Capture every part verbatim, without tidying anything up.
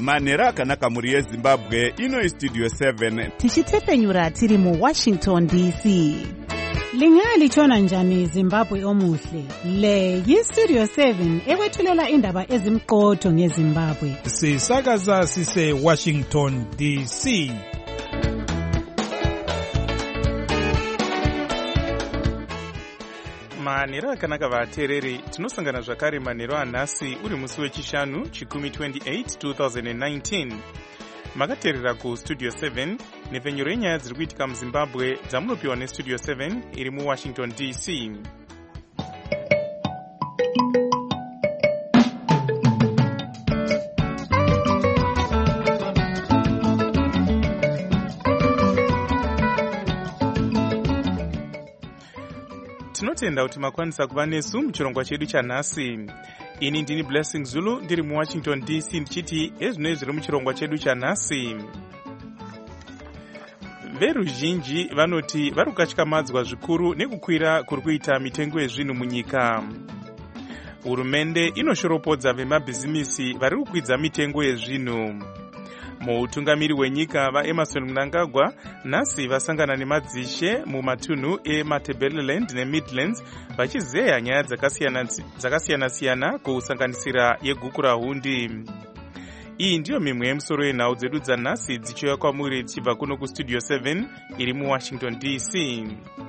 manhero akanaka muri yezimbabwe. Ino Studio seven tichitepfenyura tiri mu Washington D C. Lingalitshona njani Zimbabwe omuhle? Le yi-Studio seven ekwethulela indaba ezimqotho ngeZimbabwe. Sisakaza sise Washington D C. Manhero akanaka vateereri, tinosangana zvakare manhero anhasi uri musi wechishanu chikumi twenty-eight twenty nineteen. Makateerera ku Studio seven nepfenyuro yenyaya dziri kuitika muZimbabwe dzamunopiwa neStudio seven iri muWashington D C. Tinotenda kuti makwanisa kuva nesu muchirongwa chedu chanhasi. Ini ndini Blessing Zulu ndiri muWashington D C ndichiti ezvinoi zviri muchirongwa chedu chanhasi. Veruzhinji vanoti vari kukatyamadzwa zvikuru nekukwira kuri kuita mitengo yezvinhu munyika. Hurumende inoshoropodza vemabhizimisi vari kukwidza mitengo yezvinhu. Muutungamiri wenyika vaEmerson Mnangagwa nhasi vasangana nemadzishe mumatunhu eMatabeleland neMidlands vachizeya nyaya dzakasiyana-siyana kusanganisira yeguku rahundi. Iyi ndiyo mimwe yemusoro yenhau dzedu dzanhasi dzichiuya kwamuri dzichibva kuno kuStudio seven iri muWashington D C.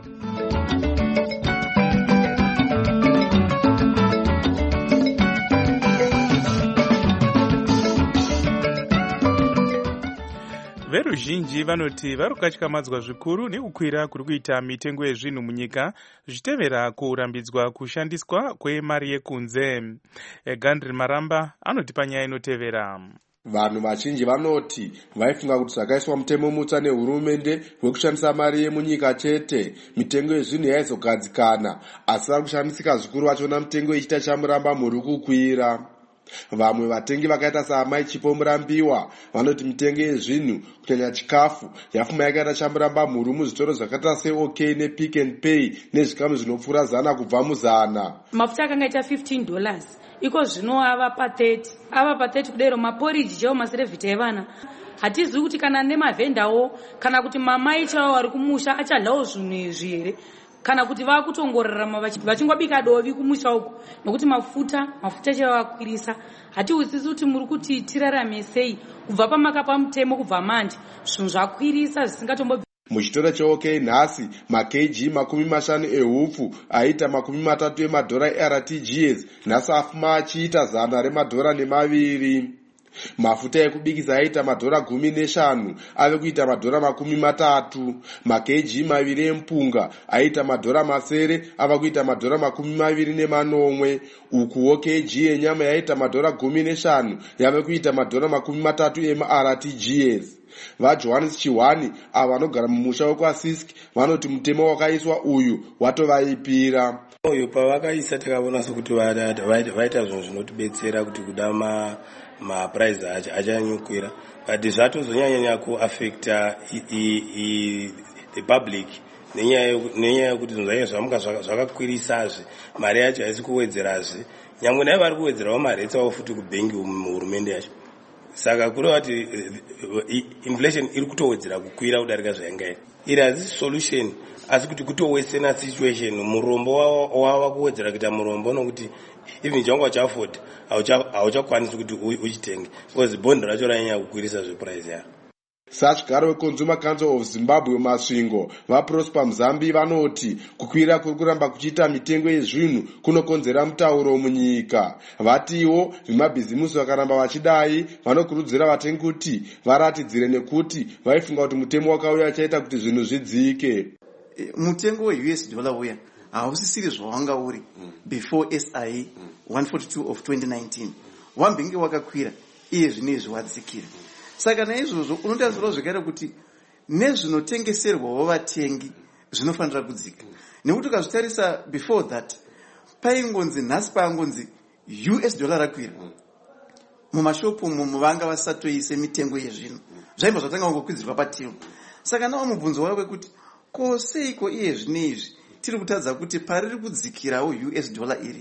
Veruzhinji vanoti vari kukatyamadzwa zvikuru nekukwira kuri kuita mitengo yezvinhu munyika zvichitevera kurambidzwa kushandiswa kwemari yekunze. Gandri Maramba anotipa nyaya inotevera. Vanhu vazhinji vanoti vaifunga kuti zvakaiswa mutemo mutsva nehurumende wekushandisa mari yemunyika chete mitengo yezvinhu yaizogadzikana, asi vari kushandisika zvikuru vachiona mitengo ichiita chamuramba muri kukwira. Vamwe vatengi vakaita saamai Chipo Murambiwa vanoti mitengo yezvinhu kunyanya chikafu yafuma yakaita chamuramba mhuru muzvitoro zvakaita seOK nePick and Pay nezvikamu zvinopfuura zana kubva muzana. Mafuta akanga aita fifteen dollars iko zvino ava pa thirty, ava pa thirty kudero maporridge chaiwo maserevhita evana. Hatizivi kuti kana nemavhendawo kana kuti mamai chaiwo vari kumusha achadlawo zvinhu izvi here kana kuti vakutongorarama vachingobika dovi kumusha uko nokuti mafuta mafuta chaiwo akwirisa. Hatiudzisi kuti muri kuti tirarame sei kubva pamakapa mutemo kubva manje zvinhu zvakwirisa zvisingatombo. Muchitoro cheOK nhasi makg makumi mashanu ehupfu aita makumi matatu emadhora eR T G S nhasi afuma achiita zana remadhora nemaviri. Mafuta ekubikisa aita madhora gumi neshanu ave kuita madhora makumi matatu. Makg maviri empunga aita madhora masere ava kuita madhora makumi maviri nemanomwe. Ukuwo kg yenyama yaita madhora gumi neshanu yave kuita madhora makumi matatu emaR T G S. VaJohannes Chihwani ava vanogara mumusha wekwaSisk vanoti mutemo wakaiswa uyu watovaipira. Uyu pavakaisa takaona sokuti vaita zvinhu zvinotibetsera kuti kuda ma maprice achanyukwira, but zvatozonyanya kuaffecta the public nenyaya yekuti zvinhu zvake zvamuka zvakakwirisazve, mari yacho haisi kuwedzerazve, nyangwe naye vari kuwedzerawo mari yetsawo futi kubhengi muhurumende yacho. Saka kureva kuti inflation iri kutowedzera kukwira kudarika zvaingaita. Iri hazisi solution, asi kuti kutowesena situation. Murombo wava kuwedzera kuita murombo nokuti even changwa chaaford hauchakwanisi kuti uchitenge because bond racho ranyanya kukwirisa zveprice yayo. Sachigaro weConsumer Council of Zimbabwe Masvingo vaProsper Mzambi vanoti kukwira kuri kuramba kuchiita mitengo yezvinhu kunokonzera mutauro munyika. Vatiwo vemabhizimusi vakaramba vachidai vanokurudzira vatengi kuti varatidzire nekuti vaifunga kuti mutemo wakauya chaita kuti zvinhu zvidzike. Mutengo we U S dollar uya hausisiri zvawanga uri before S I one forty-two of twenty nineteen. Wambinge wakakwira iye zvinezvi wadzikira. Saka naizvozvo unotarisirwa zvekare kuti nezvinotengeserwawo vatengi zvinofanira kudzika. Nekuti ukazvitarisa before that paingonzi nhasi paangonzi U S dollar rakwira mumashopu muvanga vasatoise mitengo yezvinhu zvaibva zvatanga kungokwidzirwa patiro. Saka nawo mubvunzo wavo kuti ko seiko iye zvinezvi tiri kutadza kuti pariri kudzikirawo U S dollar iriri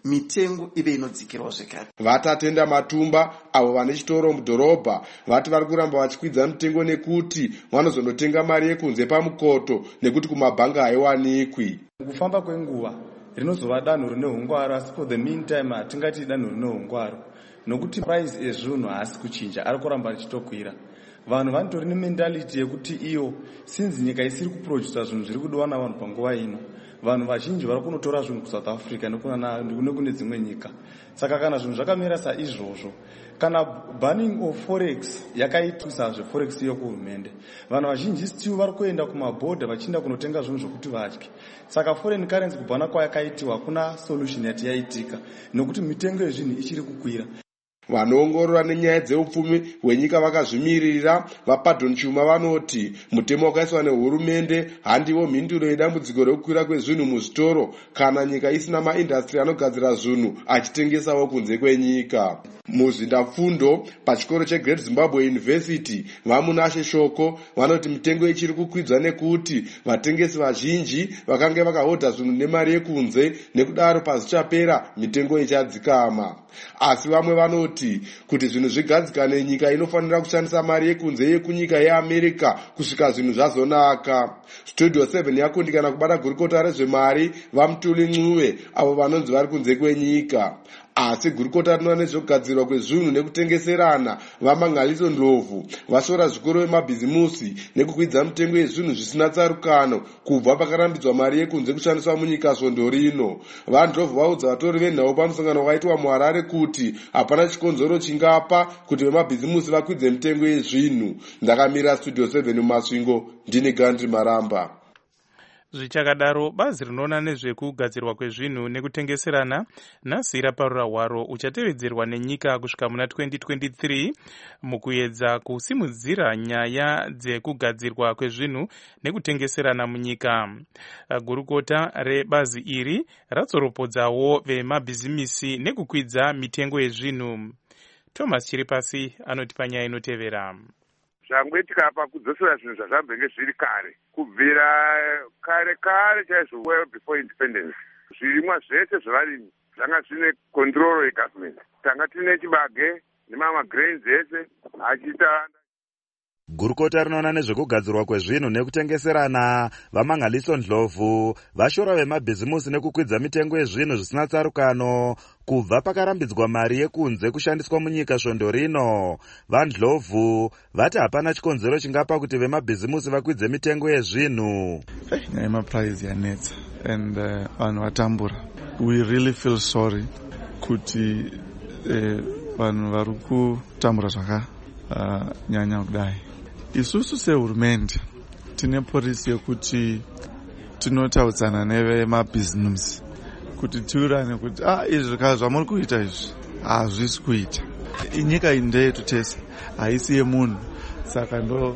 mitengo ive inodzikirawo zvekare. Vatatenda Matumba avo vane chitoro mudhorobha vati vari kuramba vachikwidza mitengo nekuti vanozondotenga mari yekunze pamukoto nekuti kumabhanga haiwanikwi. Kufamba kwenguva rinozova danho rine hungwaro, asi for the meantime hatingati danho rine hungwaro nokuti price ezvinhu haasi kuchinja, ari kuramba achitokwira. Vanhu vanotori nementality yekuti iyo since nyika isiri kuproduce zvinhu zviri kudiwa navanhu panguva ino, vanhu vazhinji vari kunotora zvinhu kuSouth Africa nekune dzimwe nyika. Saka kana zvinhu zvakamira saizvozvo, kana banning of forex yakaitisa zveforex iyo kuhurumende, vanhu vazhinji still vari kuenda kumabhodha vachienda kunotenga zvinhu zvokuti vadye. Saka foreign currency kubhana kwayakaitiwa hakuna solution yati yaitika nokuti mitengo yezvinhu ichiri kukwira. Vanoongorora nenyaya dzeupfumi hwenyika vakazvimirira vaPardon Chuma vanoti mutemo wakaiswa nehurumende handiwo mhinduro yedambudziko rekukwira kwezvinhu muzvitoro kana nyika isina maindastri anogadzira zvinhu achitengesawo kunze kwenyika. Muzvindapfundo pachikoro cheGreat Zimbabwe University vamunashe shoko vanoti mitengo ichiri kukwidzwa nekuti vatengesi vazhinji vakange vakahodha zvinhu nemari yekunze, nekudaro pazichapera mitengo ichadzikama. Asi vamwe vanoti kuti zvinhu zvigadzikane nyika inofanira kushandisa mari yekunze yekunyika yeAmerica kusvika zvinhu zvazonaka. Studio seven yakundikana kubata gurukota rezvemari vaMutuli Ncube avo vanonzi vari kunze kwenyika. Asi gurukota rinoona nezvekugadzirwa kwezvinhu nekutengeserana vaMangaliso Ndlovu vashora zvikoro vemabhizimusi nekukwidza mitengo yezvinhu zvisina tsarukano kubva pakarambidzwa mari yekunze kushandiswa munyika svondo rino. VaNdlovu vaudza vatori venhau pamusangano wakaitwa muHarare kuti hapana chikonzero chingapa kuti vemabhizimusi vakwidze mitengo yezvinhu. Ndakamira Studio seven muMasvingo, ndini Gandhi Maramba. Zvichakadaro, bazi rinoona nezvekugadzirwa kwezvinhu nekutengeserana nhasi raparura hwaro uchatevedzerwa nenyika kusvika muna twenty twenty-three mukuedza kusimudzira nyaya dzekugadzirwa kwezvinhu nekutengeserana munyika. Gurukota rebazi iri ratsoropodzawo vemabhizimisi nekukwidza mitengo yezvinhu. Thomas Chiripasi anotipa nyaya inotevera. Zvangwe tikapa kudzosera zvinhu zvazvabvenge zviri kare kubvira kare kare chaizvo well before independence. Zvirimwa zvese zvevarimi zvanga zvine control yegovernment. Tanga tine chibage nemamagrains ese achiita. Gurukota rinoona nezvekugadzirwa kwezvinhu nekutengeserana vaMangaliso Ndlovu vashora vemabhizimusi nekukwidza mitengo yezvinhu zvisina tsarukano kubva pakarambidzwa mari yekunze kushandiswa munyika svondo rino. VaNdlovu vati hapana chikonzero chingapa kuti vemabhizimusi vakwidze mitengo yezvinhu. Nyaya yemaprice yanetsa and vanhu vatambura. We really feel sorry kuti vanhu vari kutambura zvakanyanya kudai. Isusu sehurumende tine polisi yekuti tinotaudzana nevemabhizimusi kuti tiurane kuti ah izvi kana zvamuri kuita izvi hazvisi kuita. Inyika iyi ndeyetu tese, haisi yemunhu. Saka ndo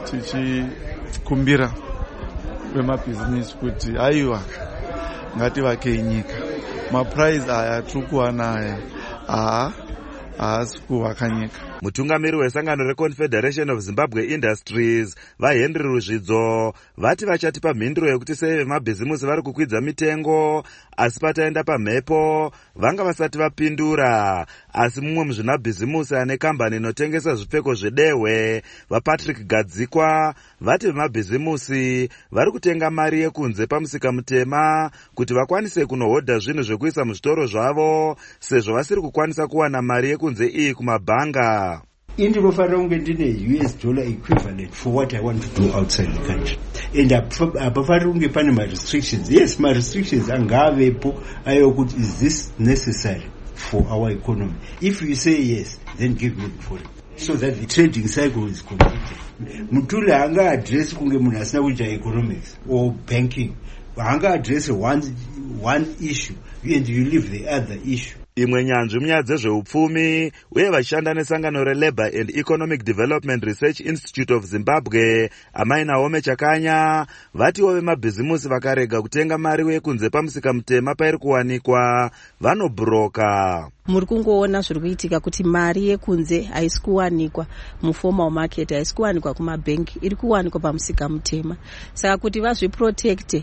tichikumbira vemabhizimusi kuti aiwa ngativake nyika. Maprice aya tiri kuwana aya haa haasi kuvaka nyika. Mutungamiri wesangano reConfederation of Zimbabwe Industries vaHenry Ruzvidzo vati vachatipa mhinduro yekuti sei vemabhizimusi vari kukwidza mitengo, asi pataenda pamhepo vanga vasati vapindura. Asi mumwe muzvimabhizimusi ane kambani inotengesa zvipfeko zvedehwe vaPatrick Gadzikwa vati vemabhizimusi vari kutenga mari yekunze pamusika mutema kuti vakwanise kunohodha zvinhu zvekuisa muzvitoro zvavo sezvo vasiri kukwanisa kuwana mari yekunze iyi kumabhanga. Indinofanira kunge ndine U S dollar equivalent for what I want to do outside the country. And hapafaniri kunge pane ma-restrictions. Yes, ma-restrictions angavepo ayo kuti is this necessary for our economy. If you say yes, then give me the foreign. So that the trading cycle is completed. Mutuli hanga address kunge munhu asina kuita economics or banking. Hanga address one, one issue and you leave the other issue. Imwe nyanzvi munyaya dzezveupfumi uye vachishanda nesangano reLabour and Economic Development Research Institute of Zimbabwe Amai Naomi Chakanya vatiwo vemabhizimusi vakarega kutenga mari yekunze pamusika mutema pairi kuwanikwa vanobhuroka. Muri kungoona zviri kuitika kuti mari yekunze haisi kuwanikwa muformal market, haisi kuwanikwa kumabhengi, iri kuwanikwa pamusika mutema. Saka kuti vazviprotecte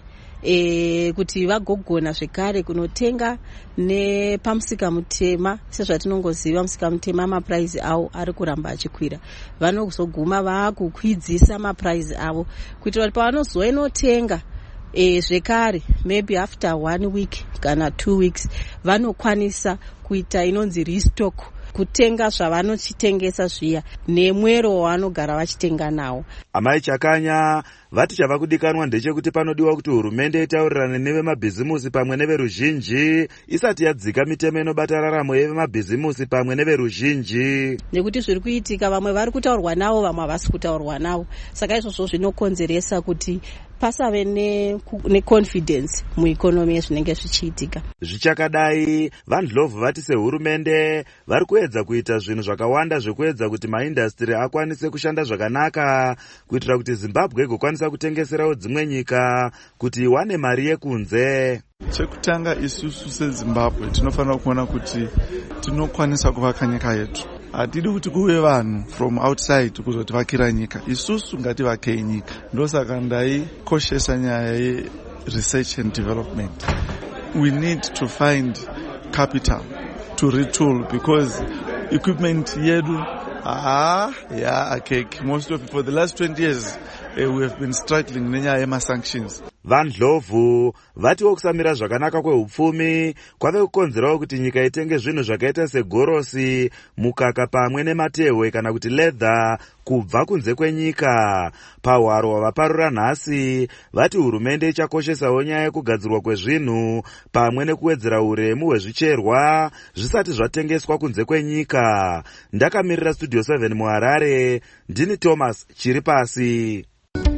e, kuti vagogona zvekare kunotenga nepamusika mutema. Sezvatinongoziva musika mutema mapuraizi avo ari kuramba achikwira, vanozoguma vaakukwidzisa mapuraizi avo kuitira kuti pavanozoinotenga e, zvekare maybe after one week kana two weeks vanokwanisa kuita inonzi restock, kutenga zvavanochitengesa zviya nemwero wavanogara vachitenga nawo. Amai Chakanya vati chava kudikanwa ndechekuti panodiwa kuti hurumende itaurirane nevemabhizimusi pamwe neveruzhinji isati yadzika mitemo inobata raramo yevemabhizimusi pamwe neveruzhinji, nekuti zviri kuitika vamwe vari kutaurwa navo vamwe havasi kutaurwa navo. Saka izvozvo zvinokonzeresa kuti pasave neconfidence ne muikonomi yezvinenge zvichiitika. Zvichakadai, vaNdlovu vati sehurumende vari kuedza kuita zvinhu zvakawanda zvekuedza kuti maindastri akwanise kushanda zvakanaka kuitira kuti Zimbabwe igokwanisa kutengeserawo dzimwe nyika kuti iwane mari yekunze. Chekutanga, isusu seZimbabwe tinofanira kuona kuti tinokwanisa kuvaka nyika yetu. Hatidi kuti kuve vanhu from outside kuzotivakira nyika, isusu ngativakei nyika. Ndosaka ndaikoshesa nyaya ye-research and development. We need to find capital to retool because equipment yedu ah yeah okay most of it for the last twenty years uh, we have been struggling nenyaya yema-sanctions. VaNdlovu vatiwo kusamira zvakanaka kwehupfumi kwave kukonzerawo kuti nyika itenge zvinhu zvakaita segorosi, mukaka pamwe nematehwe kana kuti leather kubva kunze kwenyika. Pahwaro hwavaparura nhasi vati hurumende ichakoshesawo nyaya yekugadzirwa kwezvinhu pamwe nekuwedzera uremu hwezvicherwa zvisati zvatengeswa kunze kwenyika. Ndakamirira Studio seven muHarare, ndini Thomas Chiripasi.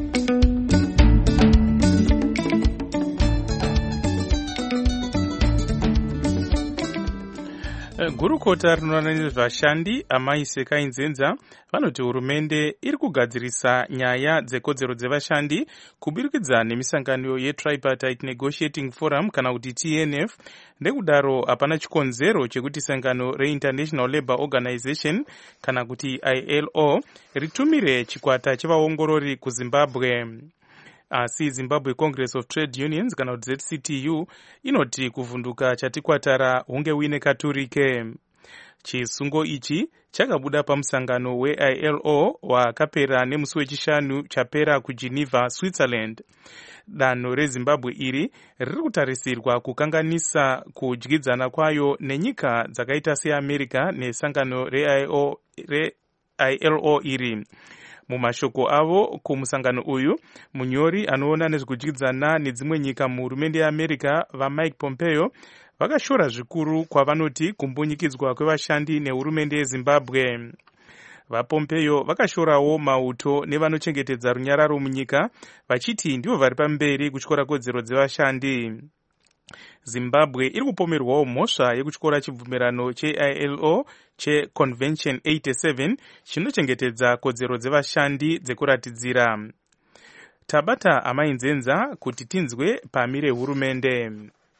Gurukota rinoona nezvashandi Amai Sekainzenza vanoti hurumende iri kugadzirisa nyaya dzekodzero dzevashandi kubirikidza nemisangano yeTripartite Negotiating Forum kana kuti T N F. Nekudaro hapana chikonzero chekuti sangano reInternational Labour Organization kana kuti I L O ritumire chikwata chevaongorori kuZimbabwe. Asi Zimbabwe Congress of Trade Unions kana kuti Z C T U inoti kuvhunduka chatikwatara hunge uine katurike. Chisungo ichi chakabuda pamusangano we-I L O wakapera nemusi wechishanu chapera kuGeneva, Switzerland. Danho reZimbabwe iri riri kutarisirwa kukanganisa kudyidzana kwayo nenyika dzakaita seAmerica nesangano re-I L O iri. Mumashoko avo kumusangano uyu, munyori anoona nezvekudyidzana nedzimwe nyika muhurumende yeAmerica vaMike Pompeo vakashora zvikuru kwavanoti kumbunyikidzwa kwevashandi nehurumende yeZimbabwe. VaPompeo vakashorawo mauto nevanochengetedza runyararo munyika vachiti ndivo vari pamberi kutyora kodzero dzevashandi. Zimbabwe iri kupomerwawo mhosva yekutyora chibvumirano che-I L O cheConvention eighty-seven chinochengetedza kodzero dzevashandi dzekuratidzira. Tabata Amainzenza kuti tinzwe pamire hurumende.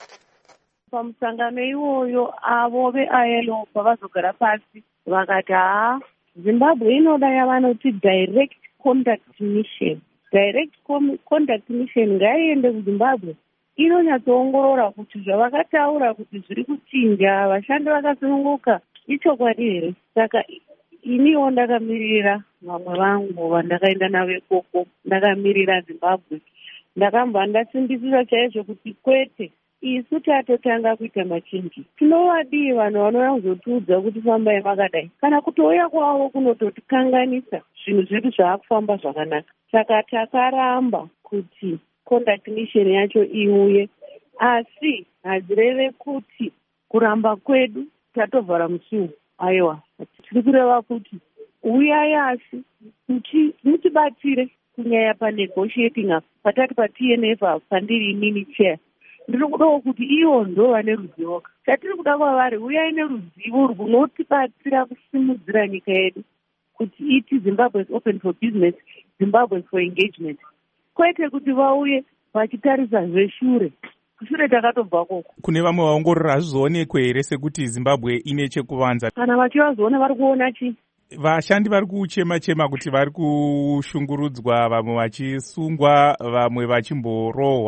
Pamusangano iwoyo avo ve-I L O pavazogara pasi vakati haa Zimbabwe inoda yavanoti direct conduct mission. Direct conduct mission ngaiende kuZimbabwe inonyatsoongorora kuti zvavakataura kuti zviri kuchinja vashandi vakasununguka ichokwadi here. Saka iniwo ndakamirira vamwe vangu vandakaenda navo ikoko, ndakamirira Zimbabwe. Ndakambva ndasimbisisa chaizvo kuti kwete isu tatotanga kuita machinji. Tinovadii vanhu vanouya kuzotiudza kuti fambai makadai kana kutouya kwavo kunototikanganisa zvinhu zvedu zvaakufamba zvakanaka. Saka takaramba kuti conduct mission yacho iuye, asi hadzireve kuti kuramba kwedu tatovhara musuwo. Aiwa, tiri kureva kuti uyai asi mutibatsire kunyaya panegotiating apa patati pa-T N F apa pandiri inini chair. Ndiri kudawo kuti ivo ndo vane ruzivo. Chatiri kuda kwavari uyai neruzivo runotibatsira kusimudzira nyika yedu kuti iti Zimbabwe is open for business, Zimbabwe is for engagement. Kwete kuti vauye vachitarisa zveshure. Kushure takatobva koko. Kune vamwe vaongorora hazvizoonekwe here sekuti Zimbabwe ine chekuvanza? Kana vachivazoona vari kuona chi? Vashandi vari kuchema-chema kuti vari kushungurudzwa, vamwe vachisungwa, vamwe vachimborohwa.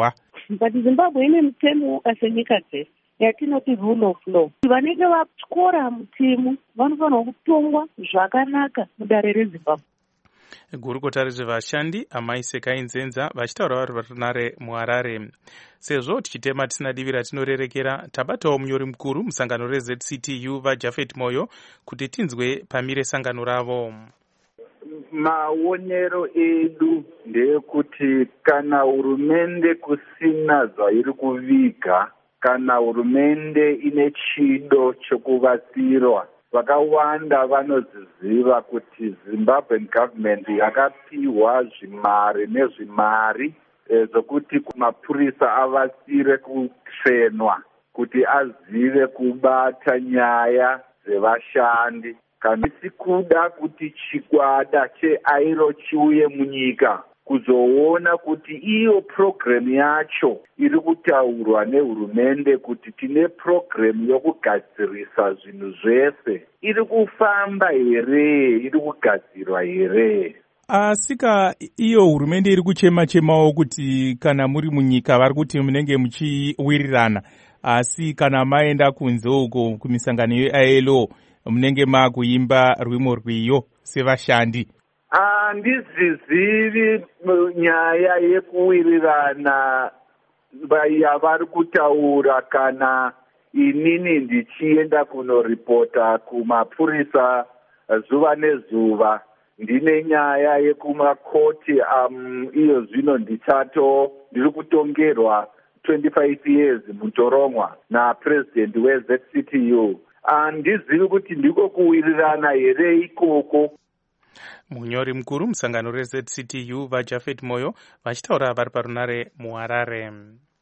but Zimbabwe ine mutemo senyika dzese yatinoti rule of law. Vanenge vatyora mutemo vanofanirwa kutongwa zvakanaka mudare reZimbabwe. Gurukota rezvevashandi Amai Sekai Nzenza vachitaura vari parunare muHarare. Sezvo tichitema tisina divi ratinorerekera, tabatawo munyori mukuru musangano reZ C T U vaJafet Moyo kuti tinzwe pamire sangano ravo. Maonero edu ndeyekuti kana hurumende kusina zvairi kuviga, kana hurumende ine chido chokuvatsirwa, vakawanda vanoziziva kuti Zimbabwean government yakapiwa zvimari nezvimari e, zokuti mapurisa avatsire kutrenwa kuti azive kubata nyaya dzevashandi. Kana sikuda kuti chikwata cheairo chiuye munyika kuzoona kuti iyo program yacho iri kutaurwa nehurumende kuti tine program yokugadzirisa zvinhu zvese iri kufamba here, iri kugadzirwa here. Asika iyo hurumende iri kuchema chemawo kuti kana muri munyika vari kuti munenge muchiwirirana, asi kana maenda kunze uko kumisangano ye-I L O munenge makuimba rwimo rwiyo sevashandi. Handizizivi nyaya yekuwirirana yavari kutaura kana inini ndichienda kunoripota kumapurisa zuva nezuva. Ndine nyaya yekumakoti um, iyo zvino ndichato ndiri kutongerwa twenty-five years mutoromwa na president weZ C T U. Handizivi kuti ndiko kuwirirana here ikoko. Munyori mukuru musangano reZ C T U vaJafet Moyo vachitaura vari parunare muHarare.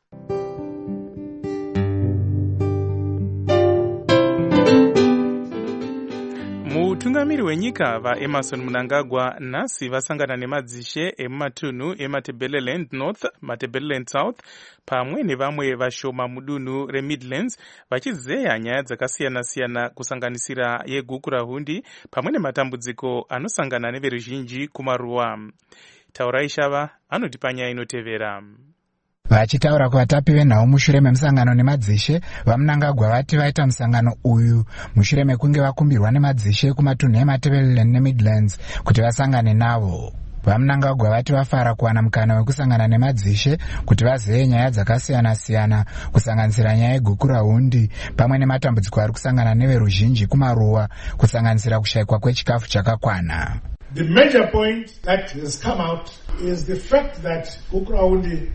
Mutungamiri wenyika vaEmerson Mnangagwa nhasi vasangana nemadzishe emumatunhu eMatabeleland North, Matabeleland South pamwe nevamwe vashoma mudunhu reMidlands vachizeya nyaya dzakasiyana-siyana kusanganisira yeGukurahundi pamwe nematambudziko anosangana neveruzhinji kumaruwa. Taurai Shava anotipa nyaya inotevera. Vachitaura kuvatapi venhau mushure memusangano nemadzishe, vaMnangagwa vati vaita musangano uyu mushure mekunge vakumbirwa nemadzishe kumatunhu eMatabeleland neMidlands kuti vasangane navo. VaMnangagwa vati vafara kuwana mukana wekusangana nemadzishe kuti vazeye nyaya dzakasiyana-siyana kusanganisira nyaya yeGukurahundi pamwe nematambudziko ari kusangana neveruzhinji kumaruwa kusanganisira kushayikwa kwechikafu chakakwana. The major point that has come out is the fact that Gukurahundi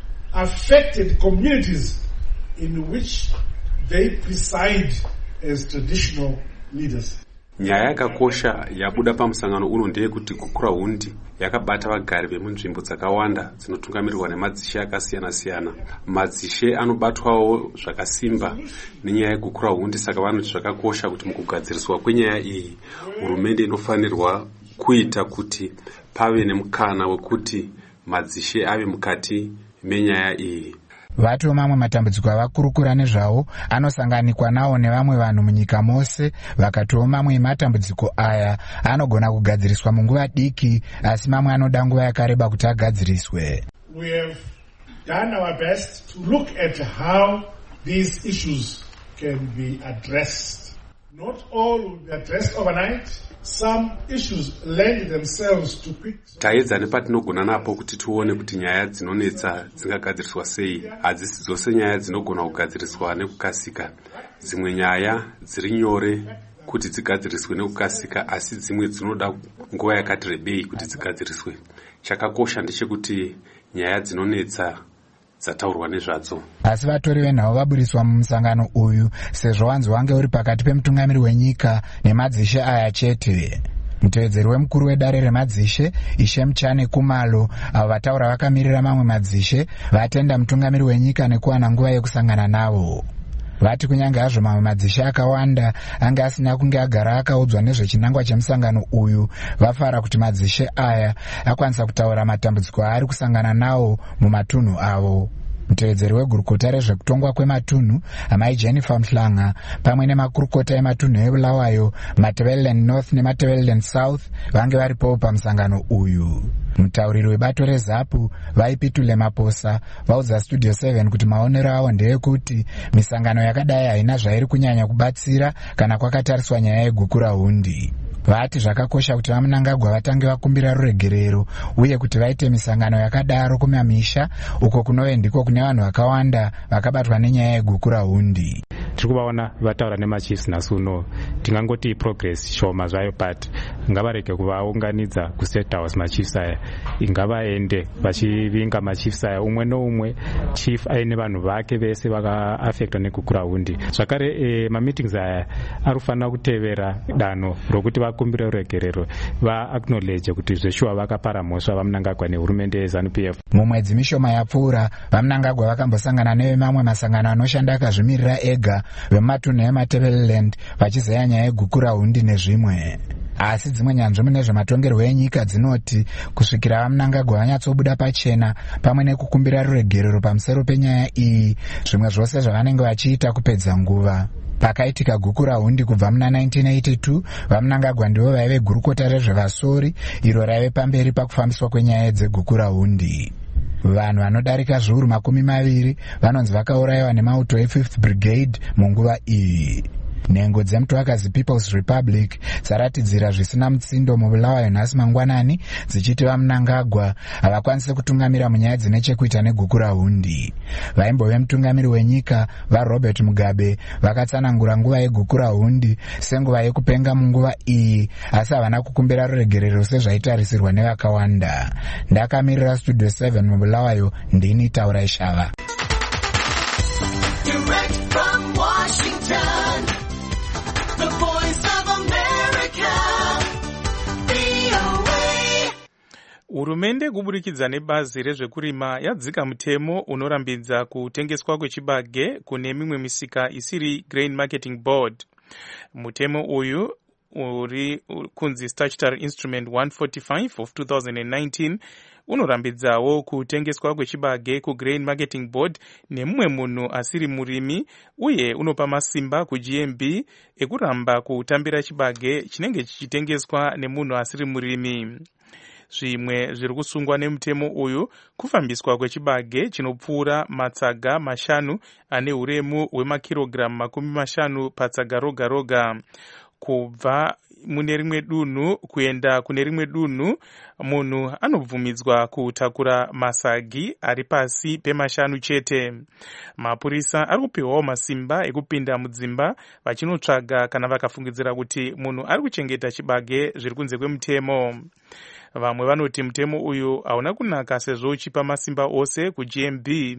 affected communities in which they preside as traditional leaders. Nyaya yakakosha yabuda pamusangano uno ndeyekuti Gukurahundi yakabata vagari vemunzvimbo dzakawanda dzinotungamirirwa nemadzishe akasiyana-siyana. Madzishe anobatwawo zvakasimba nenyaya yeGukurahundi, saka vanoti zvakakosha kuti mukugadziriswa kwenyaya iyi hurumende inofanirwa kuita kuti pave nemukana wekuti madzishe ave mukati menyaya iyi. Vatiwo mamwe matambudziko avakurukura nezvawo anosanganikwa nawo nevamwe vanhu munyika mose, vakatiwo mamwe matambudziko aya anogona kugadziriswa munguva diki asi mamwe anoda nguva yakareba kuti agadziriswe. We have done our best to look at how these issues can be addressed. Not all will be addressed overnight. Some issues lend themselves to quick. Taedza nepatinogona napo kuti tuone kuti nyaya dzinonetsa dzingagadziriswa sei. Hadzisi dzose nyaya dzinogona kugadziriswa nekukasika. Dzimwe nyaya dziri nyore kuti dzigadziriswe nekukasika, asi dzimwe dzinoda nguva yakati rebei kuti dzigadziriswe. Chakakosha ndechekuti nyaya dzinonetsa dzataurwa nezvadzo. Asi vatori venhau vaburiswa mumusangano uyu sezvo wanzi wange uri pakati pemutungamiri wenyika nemadzishe aya chete. Mutevedzeri wemukuru wedare remadzishe Ishe Mchane Kumalo, avo vataura vakamirira mamwe madzishe, vatenda mutungamiri wenyika nekuwana nguva yekusangana navo. Vati kunyange hazvo mamwe madzishe akawanda ange asina kunge agara akaudzwa nezvechinangwa chemusangano uyu, vafara kuti madzishe aya akwanisa kutaura matambudziko aari kusangana nawo mumatunhu avo. Mutevedzeri wegurukota rezvekutongwa kwematunhu Amai Jennifer Mhlanga pamwe nemakurukota ematunhu eBulawayo, Matabeleland North neMatabeleland South vange varipo pamusangano uyu. Mutauriri webato rezapu vaipitule maposa vaudza Studio seven kuti maonero avo ndeyekuti misangano yakadai haina zvairi kunyanya kubatsira kana kwakatariswa nyaya yegukura hundi. Vati zvakakosha kuti vaMnangagwa vatange vakumbira ruregerero uye kuti vaite misangano yakadaro kumamisha uko kunove ndiko kune vanhu vakawanda vakabatwa nenyaya yegukura hundi. Tiri kuvaona vataura nemachiefs nhasi uno, tingangoti progress shoma zvayo, but ngavarege kuvaunganidza kustate house machiefs aya, ingavaende vachivinga machiefs aya umwe noumwe chief aine vanhu vake vese vakaafectwa negukura hundi. Zvakare e, mameetings aya anofanira kutevera danho rokuti vakumbire ruregerero, vaacknowledge kuti zveshuwa vakapara mhosva vaMnangagwa nehurumende yeZANU-P F. Mumwedzi mishoma yapfuura vaMnangagwa vakambosangana nevemamwe masangano anoshanda akazvimirira ega vematunhu eMatabeleland vachizeya nyaya yegukura hundi nezvimwe. Asi dzimwe nyanzvi mune zvematongerwo enyika dzinoti kusvikira vaMnangagwa vanyatsobuda pachena pamwe nekukumbira ruregerero pamusoro penyaya iyi, zvimwe zvose zvavanenge vachiita kupedza nguva. Pakaitika gukura hundi kubva muna nineteen eighty-two, vaMnangagwa ndivo vaive gurukota rezvevasori iro raive pamberi pakufambiswa kwenyaya dzegukura hundi. Vanhu vanodarika zviuru makumi maviri vanonzi vakaurayiwa nemauto e-fifth Brigade munguva iyi. Nhengo dzemutwakazi People's Republic dzaratidzira zvisina mutsindo mubulawayo nhasi mangwanani dzichiti vaMnangagwa havakwanisi kutungamira munyaya dzine chekuita negukura hundi. Vaimbove mutungamiri wenyika vaRobert Mugabe vakatsanangura nguva yegukura hundi senguva yekupenga munguva iyi, asi havana kukumbira ruregerero sezvaitarisirwa nevakawanda. Ndakamirira Studio seven mubulawayo, ndini Taura Shava. Direct from Washington, the voice of America, V O A. Hurumende kuburikidza nebazi rezvekurima yadzika mutemo unorambidza kutengeswa kwechibage kune mimwe misika isiri Grain Marketing Board. Mutemo uyu uri kunzi Statutory Instrument one forty-five of two thousand nineteen unorambidzawo kutengeswa kwechibage kuGrain Marketing Board nemumwe munhu asiri murimi, uye unopa masimba kuG M B ekuramba kutambira chibage chinenge chichitengeswa nemunhu asiri murimi. Zvimwe zviri kusungwa nemutemo uyu kufambiswa kwechibage chinopfuura matsaga mashanu ane uremu hwemakirogiramu makumi mashanu patsaga roga roga. Kubva mune rimwe dunhu kuenda kune rimwe dunhu, munhu anobvumidzwa kutakura masagi ari pasi pemashanu chete. Mapurisa ari kupiwawo masimba ekupinda mudzimba vachinotsvaga kana vakafungidzira kuti munhu ari kuchengeta chibage zviri kunze kwemutemo. Vamwe vanoti mutemo uyu hauna kunaka sezvo uchipa masimba ose kuG M B.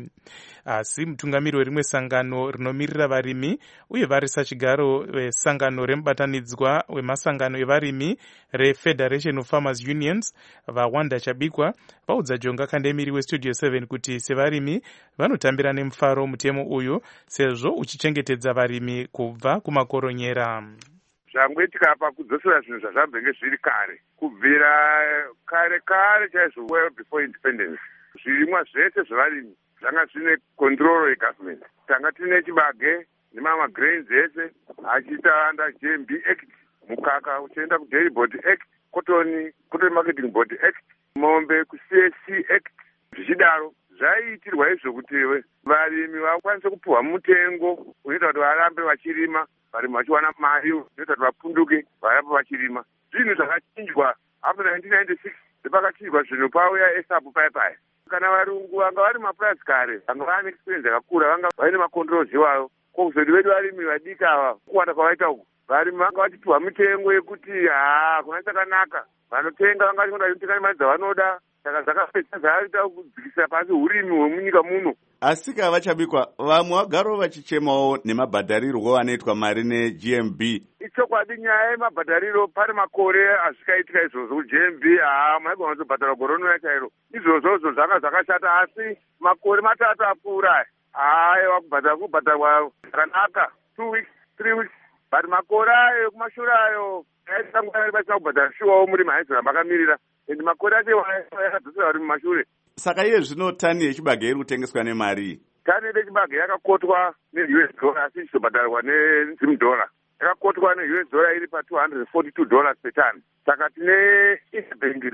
Asi mutungamiri werimwe sangano rinomirira varimi uye varisa chigaro vesangano remubatanidzwa wemasangano evarimi reFederation of Farmers Unions vaWanda Chabikwa vaudza Jonga Kandemiri weStudio seven kuti sevarimi vanotambira nemufaro mutemo uyu sezvo uchichengetedza varimi kubva kumakoronyera. Zvangoitika pakudzosera zvinhu zvazvabvenge zviri kare kubvira kare kare chaizvo well before independence. Zvirimwa zvese zvevarimi zvanga zvine control yegovernment. Tanga tine chibage nemama grains ese achiita under G M B Act, mukaka uchienda kuDairy Board Act, cotton cotton marketing board act, mombe kuC S C Act. Zvichidaro zvaiitirwa izvo kuti varimi vakwanise kupuhwa mutengo unoita kuti varambe vachirima, varimi vachiwana mari unoita kuti vapunduke varambe vachirima. Zvinhu zvakachinjwa after nineteen ninety-six nepakachinjwa zvinhu pauya esapu paipai. Kana varungu vanga vari mapurazi kare vanga vane experience yakakura, vanga vaine macontrols iwayo. Kozoti vedu varimi vadiki ava kuwanda kwavaita uku, varimi vanga vachipiwa mitengo yekuti haa kuna chakanaka, vanotenga vanga vachinoda kutenga nemari dzavanoda. Saka zvakapedza zvavaita kudzikisa pasi urimi hwemunyika muno. Asi Chabikwa, vamwe vagaro vachichemawo nemabhadharirwo anoitwa mari neG M B. Ichokwadi nyaya yemabhadhariro, pane makore azvikaitika izvozvo kuG M B, haa maigona kuzobhadhara gore rinouya chairo. Izvozvozvo zvanga zvakashata, asi makore matatu apfuura haiwa kubhadhara kubhadharwa zvakanaka two weeks three weeks, but makore ayo kumashure ayo aisangana vasina kubhadhara shuwawo murimi haizoramba akamirira, ende makore acho yakadzosera vari mumashure. Saka iye zvino tani yechibage iri kutengeswa nemari. Tani yechibage yakakotwa neU S dollar asi ichizobhadharwa neZim dollar. Yakakotwa neU S dollar iri pa two hundred forty-two dollars per ton. Saka tine interbank rate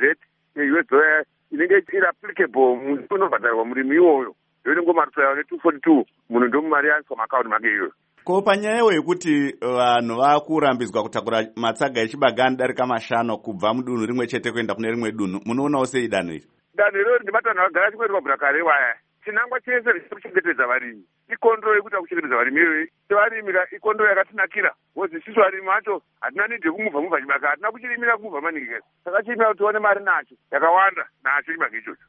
ye-U S dollar inenge iri applicable muntu unobhadharwa murimi iwoyo yoinenge marusa yawo ne-two forty two munhu ndo mari yaiswa maakaunti make iyoyo. Ko panyayewo yekuti vanhu vakurambidzwa kutakura matsaga echibaga anodarika mashanu kubva mudunhu rimwe chete kuenda kune rimwe dunhu, munoonawo sei danho iri? Danho iroro ndimatanho agara chimwe rikabvira kare waya chinangwa chese richikuchengetedza varimi ikondro yekuti akuchengetedza varimi iyoyi sevarimi ikondro yakatinakira wozi isusu varimi vacho hatina nidhi yekumuvha muvha chibage hatina kuchirimira kumuvha maningi kese saka chirimira kuti tione mari nacho yakawanda nacho chibage ichocho.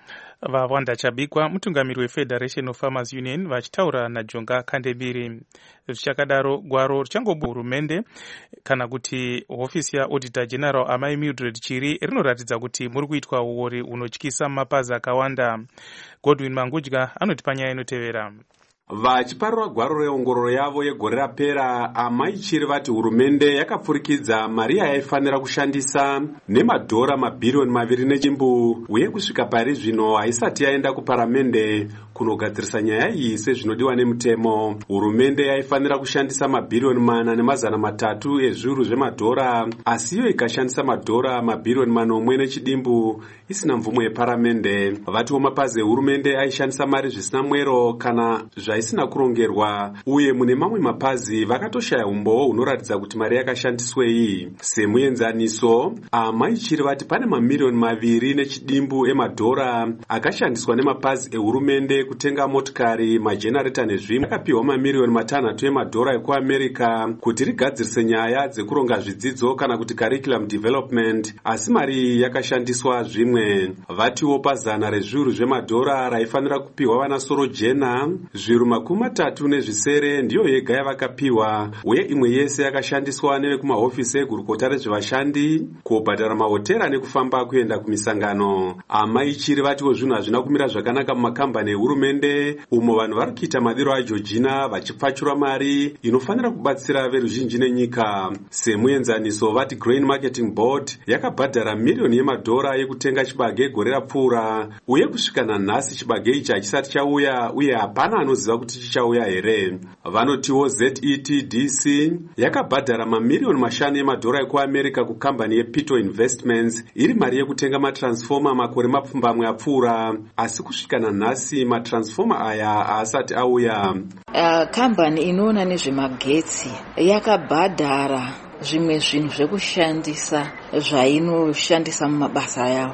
Vawanda Chabikwa, mutungamiri weFederation of Farmers Union, vachitaura naJonga Kandemiri. Zvichakadaro gwaro richangobu hurumende kana kuti hofisi yaAuditor General Amai Mildred Chiri rinoratidza kuti muri kuitwa uori unotyisa mapazi akawanda. Godwin Mangudya anoti panyaya inotevera. Vachiparura gwaro reongororo yavo yegore rapera, Amai Chiri vati hurumende yakapfurikidza mari yaifanira kushandisa nemadhora mabhirioni maviri nechimbu uye kusvika pari zvino haisati yaenda kuparamende kunogadzirisa nyaya iyi sezvinodiwa nemutemo. Hurumende yaifanira kushandisa mabhirioni mana nemazana matatu ezviuru zvemadhora, asi iyo ikashandisa madhora mabhirioni manomwe nechidimbu isina mvumo yeparamende. Vatiwo mapazi ehurumende aishandisa mari zvisina mwero kana zvaisina kurongerwa, uye mune mamwe mapazi vakatoshaya umbowo hunoratidza kuti mari yakashandiswei. Semuenzaniso, Amai Chiri vati pane mamirioni maviri nechidimbu emadhora akashandiswa nemapazi ehurumende kutenga motikari, majenareta nezvimwe. Akapiwa mamirioni matanhatu emadhora ekuAmerica kuti rigadzirise nyaya dzekuronga zvidzidzo kana kuti curriculum development, asi mari iyi yakashandiswa zvimwe. Vatiwo pazana rezviuru zvemadhora raifanira kupiwa vana soro jena, zviuru makumi matatu nezvisere ndiyo yega yavakapiwa, uye imwe yese yakashandiswa nevekumahofisi egurukota rezvevashandi, kubhadhara mahotera nekufamba kuenda kumisangano. Amai Chiri vatiwo zvinhu hazvina kumira zvakanaka mumakambani ehurumende, umo vanhu vari kuita madiro aJorgina vachipfachura mari inofanira kubatsira veruzhinji nenyika. Semuenzaniso, vati Grain Marketing Board yakabhadhara milioni yemadhora yekutenga chibage gore rapfuura, uye kusvika nanhasi chibage ichi hachisati chauya uye hapana anoziva kuti chichauya here. Vanotiwo Z E T D C yakabhadhara mamilioni mashanu emadhora ekuAmerica kukambani yePito Investments iri mari yekutenga matransfoma makore mapfumbamwe apfuura, asi kusvika nanhasi matransfoma aya haasati auya. Uh, kambani inoona nezvemagetsi yakabhadhara zvimwe zvinhu zvekushandisa zvainoshandisa mumabasa yawo,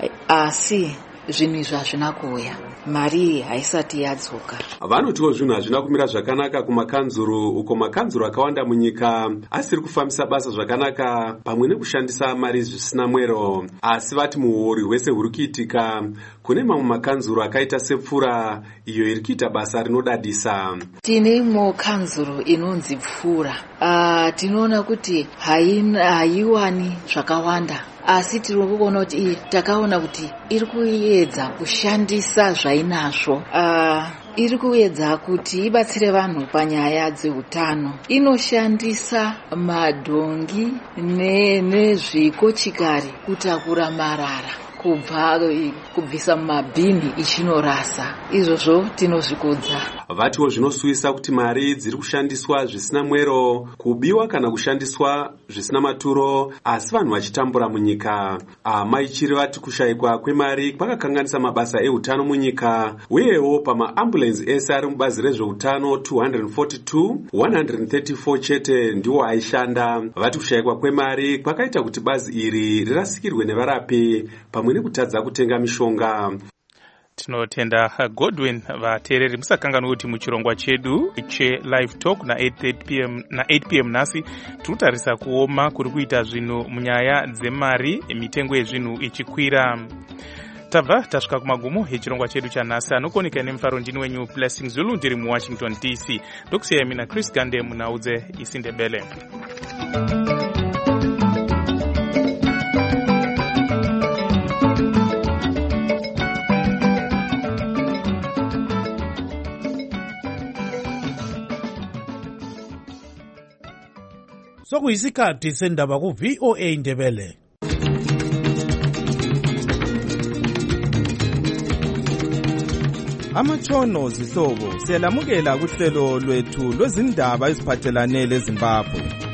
asi zvinhu izvi hazvina kuuya, mari haisati yadzoka. Vanotiwo zvinhu hazvina kumira zvakanaka kumakanzuru, uko makanzuru akawanda munyika asiri kufambisa basa zvakanaka pamwe nekushandisa mari zvisina mwero. Asi vati muhori hwese huri kuitika kune mamwe makanzuru akaita sepfura iyo iri kuita basa rinodadisa. Tine imwe kanzuru inonzi Pfura. Uh, tinoona kuti haiwani zvakawanda, asi tiri kuona kuti takaona kuti iri kuedza kushandisa zvainazvo. Uh, iri kuedza kuti ibatsire vanhu panyaya dzeutano. Inoshandisa madhongi nezvikochikari kutakura marara kubva kubvisa mumabhini ichinorasa. Izvozvo tinozvikudza. Vatiwo zvinosuyisa kuti mari dziri kushandiswa zvisina mwero, kubiwa kana kushandiswa zvisina maturo, asi vanhu vachitambura munyika. Amai Chiri vati kushayikwa kwemari kwakakanganisa mabasa eutano munyika, uyewo pamaambulenzi ese ari mubazi rezveutano two hundred forty-two, one hundred thirty-four chete ndiwo aishanda. Vati kushayikwa kwemari kwakaita kuti bazi iri rirasikirwe nevarapi pamwe nekutadza kutenga mishonga. Tinotenda Godwin. Vateereri musakanganwa kuti muchirongwa chedu cheLive Talk na eight thirty p m na eight p m nhasi tinotarisa kuoma kuri kuita zvinhu munyaya dzemari, mitengo yezvinhu ichikwira. Tabva tasvika kumagumo echirongwa chedu chanhasi. Anokoneka nemufaro ndini wenyu Blessing Zulu, ndiri muWashington D C. Ndokusiya mina Chris Gande munaudze Isindebele. Sokuyisikhathi sendaba ku V O A Ndebele. Amatshono zihlobo siyalamukela kuhlelo lwethu lwezindaba eziphathelane leZimbabwe.